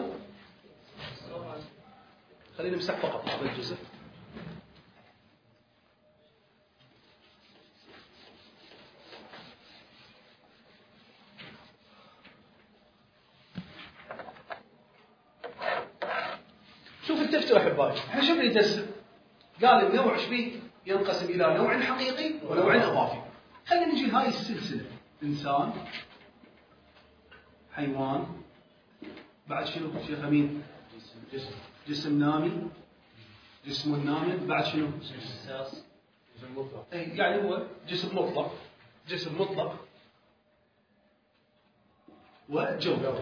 خلينا نمسح فقط هذا الجزء. شوف التفتوا أحبائي، احنا شو بنتسم؟ قال النوع شبيه ينقسم إلى نوع حقيقي ونوع إضافي. خلينا نجي هاي السلسلة: إنسان، حيوان، بعد شنو شيخ أمين؟ جسم جسم نامي، جسم نامي، بعد شنو؟ جسم مطلق. أي يعني هو جسم مطلق، جسم مطلق وجوهر.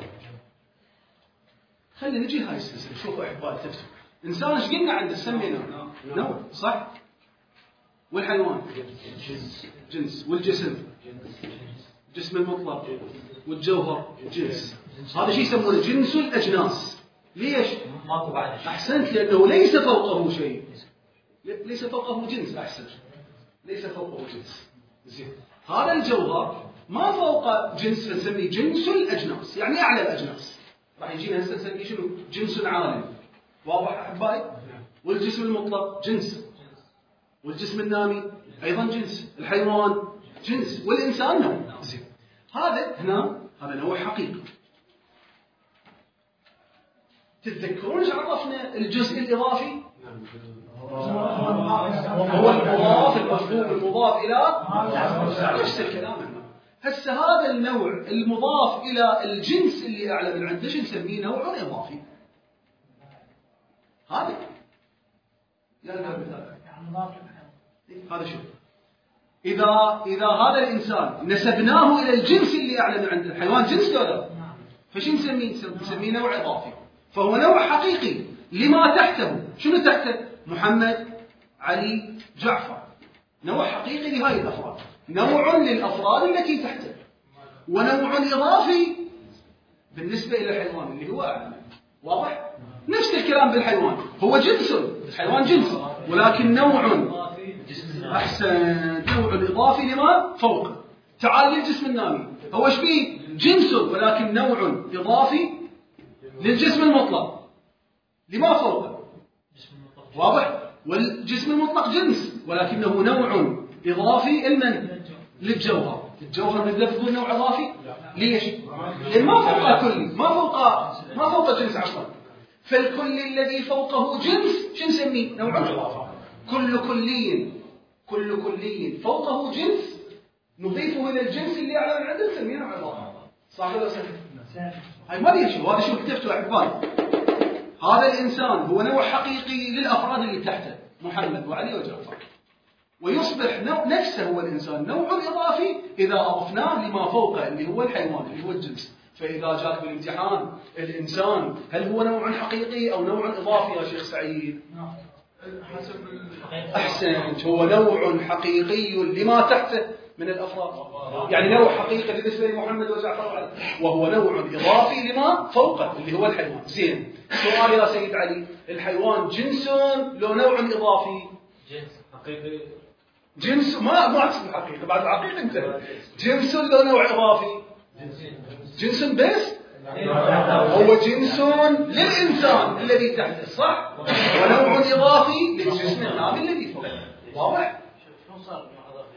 خلينا نجي هاي السلسلة. شوفوا أحبائي تفتوا، إنسان ايش قلنا عنده؟ سمينا نوع، صح؟ والحيوان جنس، جنس. والجسم جسم المطلق، والجوهر جنس. هذا شيء يسمونه جنس الأجناس. ليش؟ أحسنت، لأنه ليس فوقه شيء، ليس فوقه جنس. أحسن، ليس فوقه جنس. زين. هذا الجوهر ما فوق جنس، فنسميه جنس الأجناس، يعني أعلى الأجناس. راح يجينا هسه نسميه شنو؟ جنس عالي. واضح أحبائي؟ والجسم المطلق جنس، والجسم النامي أيضا جنس، الحيوان جنس، والإنسان نوع. زين. هذا هنا هذا نوع حقيقي. تتذكرون ايش عرفنا الجزء الإضافي؟ هو المضاف المفهوم المضاف إلى نفس الكلام. هسه هذا النوع المضاف إلى الجنس اللي أعلى من عنده نسميه نوع إضافي. هذا يعني هذا شو؟ إذا إذا هذا الإنسان نسبناه إلى الجنس اللي أعلى من عنده، الحيوان جنس ولا؟ فشو نسميه؟ نسميه نوع إضافي. فهو نوع حقيقي لما تحته. شنو تحته؟ محمد، علي، جعفر. نوع حقيقي لهذه الأفراد، نوع للأفراد التي تحته، ونوع إضافي بالنسبة إلى الحيوان اللي هو أعلى. واضح؟ نفس الكلام بالحيوان، هو جنس، الحيوان جنس ولكن نوع، أحسن، نوع إضافي لما فوقه. تعال للجسم النامي، هو ايش فيه؟ جنس ولكن نوع إضافي للجسم المطلق لما فوقه. واضح؟ والجسم المطلق جنس ولكنه نوع إضافي لمن؟ للجوهر. الجوهر نقدر نقول نوع إضافي؟ ليش؟ لأن ما فوقه كلي، ما فوقه ما فوقه جنس أصلا. فالكل الذي فوقه جنس شو نسميه؟ نوع إضافي. كل كلي كل كلي فوقه جنس نضيفه إلى الجنس اللي أعلى من عنده نسميه نوع إضافي. صح ولا صحيح؟ هاي ما لي شيء، وهذا شو كتبته أحبائي. هذا الإنسان هو نوع حقيقي للأفراد اللي تحته، محمد وعلي وجعفر، ويصبح نفسه هو الإنسان نوع إضافي إذا أضفناه لما فوقه اللي هو الحيوان اللي هو الجنس. فإذا جاك بالامتحان الإنسان هل هو نوع حقيقي أو نوع إضافي يا شيخ سعيد؟ أحسن، هو نوع حقيقي لما تحته من الأفراد، يعني نوع حقيقي بالنسبة لمحمد وجعفر وعلي، وهو نوع إضافي لما فوقه اللي هو الحيوان. زين، سؤال يا سيد علي، الحيوان جنس لو نوع إضافي؟ جنس حقيقي. جنس ما ما تسمى حقيقي، بعد حقيقي انت. جنس لو نوع إضافي؟ جنس بس؟ هو جنس للإنسان الذي تحته، صح؟ ونوع إضافي للجسم النامي الذي فوقه. واضح؟ شلون صار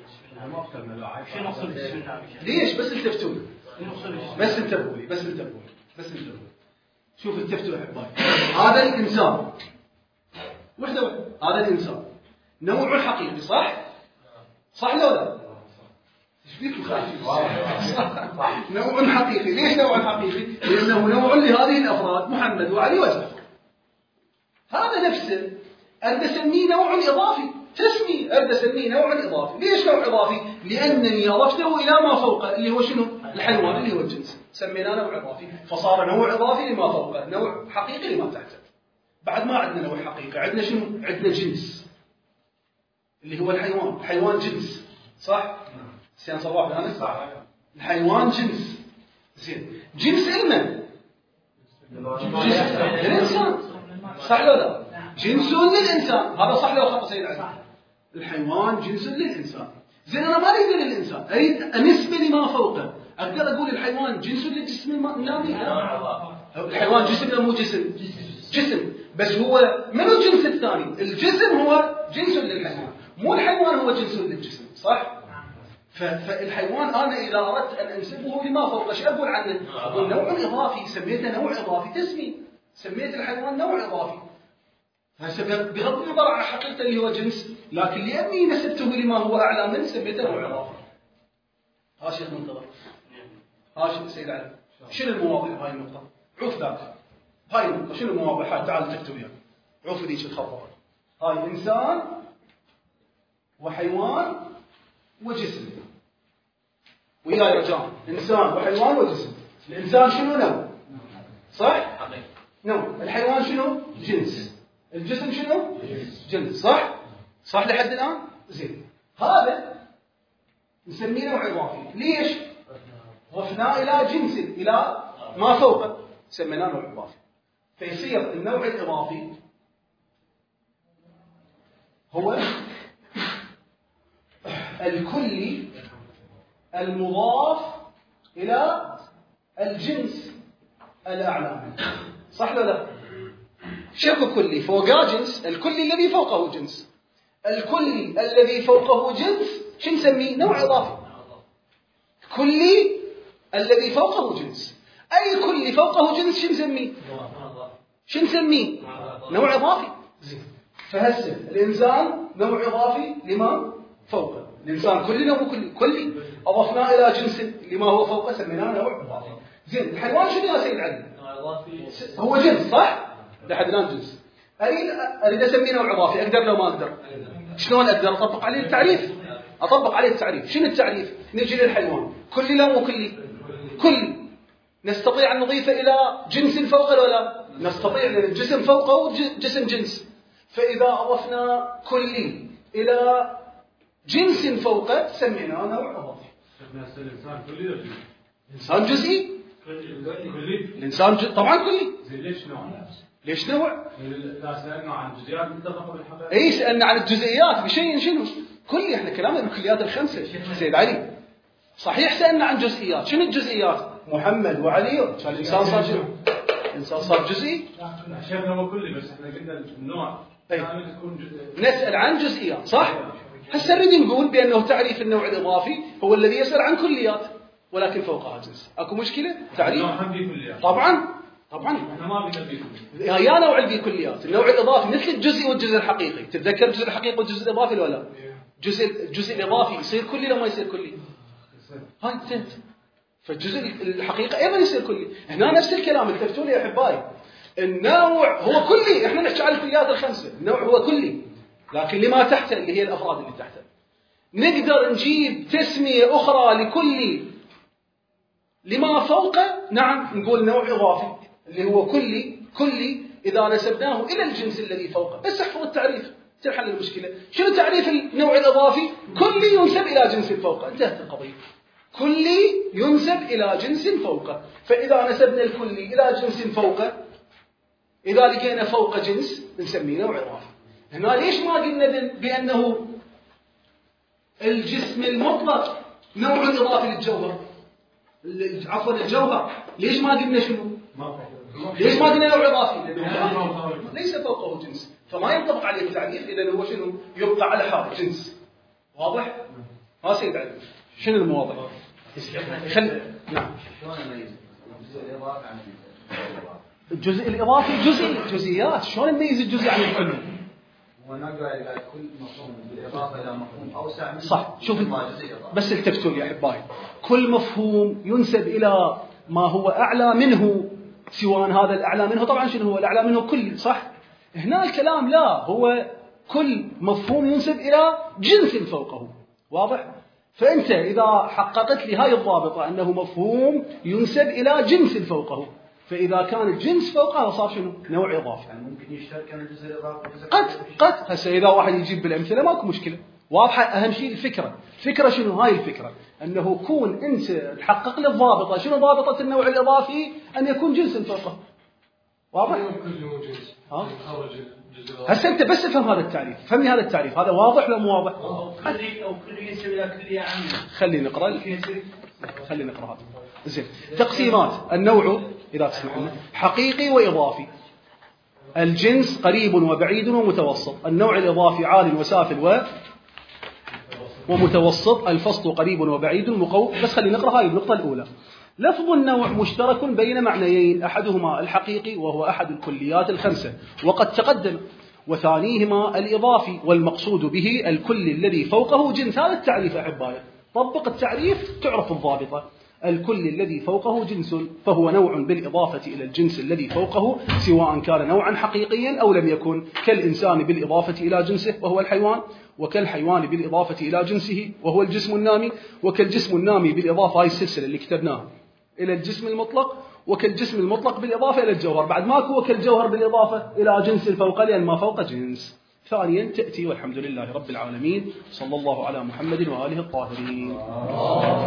شو نقصد الجسم النامي؟ ليش بس التفتوا لي؟ بس انتبهوا لي بس انتبهوا لي بس انتبهوا لي. شوف التفتوا يا احبائي، هذا الانسان وحده وحده، هذا الانسان نوع حقيقي، صح؟ صح لو لا؟ ايش فيك خايفين؟ صح، نوع حقيقي. ليش نوع حقيقي؟ لانه نوع لهذه الافراد محمد وعلي وجعفر. هذا نفسه أريد أسميه نوع إضافي، تسمي أريد أسميه نوع إضافي. ليش نوع إضافي؟ لأنني أضفته إلى ما فوقه اللي هو شنو؟ الحيوان اللي هو الجنس، سميناه نوع إضافي، فصار نوع إضافي لما فوقه، نوع حقيقي لما تحته. بعد ما عندنا نوع حقيقي، عندنا شنو؟ عندنا جنس اللي هو الحيوان، الحيوان جنس، صح؟ سيان صباح الآن صح؟ الحيوان جنس، زين، جنس علما جنس الإنسان، صح ولا لا؟ جنس للإنسان، هذا صح لو خطأ سيد علي؟ الحيوان جنس للإنسان. زين، أنا ما أريد للإنسان، أريد نسبة لما فوقه. أقدر أقول الحيوان جنس للجسم النامي؟ الحيوان جسم ولا مو جسم؟ جسم، بس هو منو الجنس الثاني؟ الجسم هو جنس للحيوان، مو الحيوان هو جنس للجسم، صح؟ فالحيوان أنا إذا أردت أن أنسبه لما فوقه شو أقول عنه؟ أقول نوع إضافي، سميته نوع إضافي، تسمي سميت الحيوان نوع إضافي. هسه بغض النظر عن حقيقته اللي هو جنس، لكن لأني نسبته لما هو أعلى منه سميته نوع إضافي. ها شيخ منتظر، ها شيخ سيد علي، شنو المواضيع بهاي النقطة؟ عوف ذاك هاي النقطة، شنو المواضيع؟ هاي تعال تكتب وياك، عوف ذيك الخطوة. هاي إنسان وحيوان وجسم، ويا رجال، إنسان وحيوان وجسم. الإنسان شنو نوع؟ صح؟ نوع. الحيوان شنو؟ جنس. الجسم شنو؟ جنس، صح؟ صح لحد الآن؟ زين، هذا نسميه نوع إضافي. ليش؟ ضفناه إلى جنس، إلى ما فوقه، سميناه نوع إضافي. فيصير النوع الإضافي هو الكلي المضاف إلى الجنس الأعلى منه، صح ولا لا؟ شكو كلي فوقه جنس، الكلي الذي فوقه جنس، الكلي الذي فوقه جنس شو نسميه؟ نوع إضافي. كلي الذي فوقه جنس، أي كلي فوقه جنس شو نسميه؟ شو نسميه؟ نوع إضافي. فهسه الإنسان نوع إضافي لما فوقه، الإنسان كلي أو كلي؟ كلي، أضفناه إلى جنس لما هو فوقه سميناه نوع إضافي. زين، الحيوان شنو يا سيد علي؟ هو جنس، صح؟ لحد الآن جنس. أريد أريد أسميه نوع إضافي، أقدر لو ما أقدر؟ شلون أقدر أطبق عليه التعريف؟ أطبق عليه التعريف. شنو التعريف؟ نجي للحيوان، كلي لا مو كلي؟ كلي. نستطيع أن نضيفه إلى جنس فوقه ولا لا؟ نستطيع، لأن الجسم فوقه جسم جنس. فإذا أضفنا كلي إلى جنس فوقه سميناه نوع إضافي. الإنسان كلي ولا جزئي؟ إنسان جزئي، الإنسان ج... طبعا كلي. ليش نوع؟ ليش نوع؟ لا سألنا عن الجزئيات متفقة بالحقيقة. اي سألنا عن الجزئيات بشيء شنو؟ كلي، احنا كلامنا بالكليات الخمسة. سيد علي صحيح سألنا عن جزئيات، شنو الجزئيات؟ محمد وعلي كان الإنسان صار شنو؟ الإنسان صار جزئي؟ شيخنا هو كلي بس احنا قلنا النوع كامل تكون جزئية. نسأل عن جزئيات صح؟ هسه نريد نقول بأنه تعريف النوع الإضافي هو الذي يسأل عن كليات ولكن فوقها جنس. اكو مشكلة؟ تعريف؟ طبعا طبعا احنا ما بنبي كليات. يا نوع البيكليات، النوع الإضافي مثل الجزء والجزء الحقيقي، تتذكر الجزء الحقيقي والجزء الإضافي ولا لا؟ جزء الجزء الإضافي يصير كلي لما يصير كلي؟ هاي انتهت. فالجزء الحقيقي أيضا يصير كلي. هنا نفس الكلام التفتوا لي يا أحبائي. النوع هو كلي، احنا نحكي عن الكليات الخمسة، النوع هو كلي، لكن لما تحته اللي هي الأفراد اللي تحته. نقدر نجيب تسمية أخرى لكلي لما فوقه، نعم نقول نوع إضافي اللي هو كلي، كلي إذا نسبناه إلى الجنس الذي فوقه. بس احفظ التعريف تنحل المشكلة. شنو تعريف النوع الإضافي؟ كلي ينسب إلى جنس فوقه، انتهت القضية. كلي ينسب إلى جنس فوقه، فإذا نسبنا الكلي إلى جنس فوقه، إذا لقينا فوق جنس نسميه نوع إضافي. هنا ليش ما قلنا بأنه الجسم المطلق نوع إضافي للجوهر؟ عفوا الجوهر، ليش ما قلنا شنو؟ ليش ما قلنا نوع إضافي؟ لأنه ليس فوقه جنس، فما ينطبق عليه التعريف. إذا هو شنو؟ يبقى على حال جنس. واضح؟ ها سيد علي شنو المواضح؟ خل... نعم. الجزء الإضافي جزئي، جزئيات. شلون نميز الجزء عن الكل؟ ونقرأ إلى كل مفهوم بالإضافة إلى مفهوم أوسع منه. صح. شوف بس التفتوا يا أحبائي، كل مفهوم ينسب إلى ما هو أعلى منه، سواء هذا الأعلى منه طبعا شنو هو الأعلى منه كلي، صح؟ هنا الكلام لا، هو كل مفهوم ينسب إلى جنس فوقه. واضح؟ فأنت إذا حققت لي هاي الضابطة أنه مفهوم ينسب إلى جنس فوقه، فإذا كان الجنس فوقه صار شنو؟ نوع إضافي. يعني ممكن يشترك الجزء الإضافي. قد قد هسه إذا واحد يجيب بالأمثلة ماكو مشكلة. واضحة. أهم شيء الفكرة. الفكرة شنو؟ هاي الفكرة أنه كون أنت تحقق لي الضابطة. شنو ضابطة النوع الإضافي؟ أن يكون جنس فوقه. واضح؟ ها؟ هسه أنت بس افهم هذا التعريف، فهمني هذا التعريف، هذا واضح ولا مو واضح؟ أو كلي أو كلي ينسب إلى كلية عامة. خلي نقرأ خلي نقرأ هذا. زين. تقسيمات النوع إذا تسمح لنا حقيقي وإضافي. الجنس قريب وبعيد ومتوسط. النوع الإضافي عال وسافل و ومتوسط. الفصل قريب وبعيد مقو. بس خلي نقرأ هاي النقطة الأولى. لفظ النوع مشترك بين معنيين، أحدهما الحقيقي وهو أحد الكليات الخمسة وقد تقدم، وثانيهما الإضافي والمقصود به الكل الذي فوقه جنس. هذا التعريف أحبائي، طبق التعريف تعرف الضابطة. الكل الذي فوقه جنس فهو نوع بالإضافة إلى الجنس الذي فوقه، سواء كان نوعا حقيقيا أو لم يكن، كالإنسان بالإضافة إلى جنسه وهو الحيوان، وكالحيوان بالإضافة إلى جنسه وهو الجسم النامي، وكالجسم النامي بالإضافة، هاي السلسلة اللي كتبناها، إلى الجسم المطلق، وكالجسم المطلق بالإضافة إلى الجوهر. بعد ماكو وكالجوهر بالإضافة إلى جنس فوق، لأن ما فوق جنس. ثانيا تأتي والحمد لله رب العالمين، صلى الله على محمد وآله الطاهرين.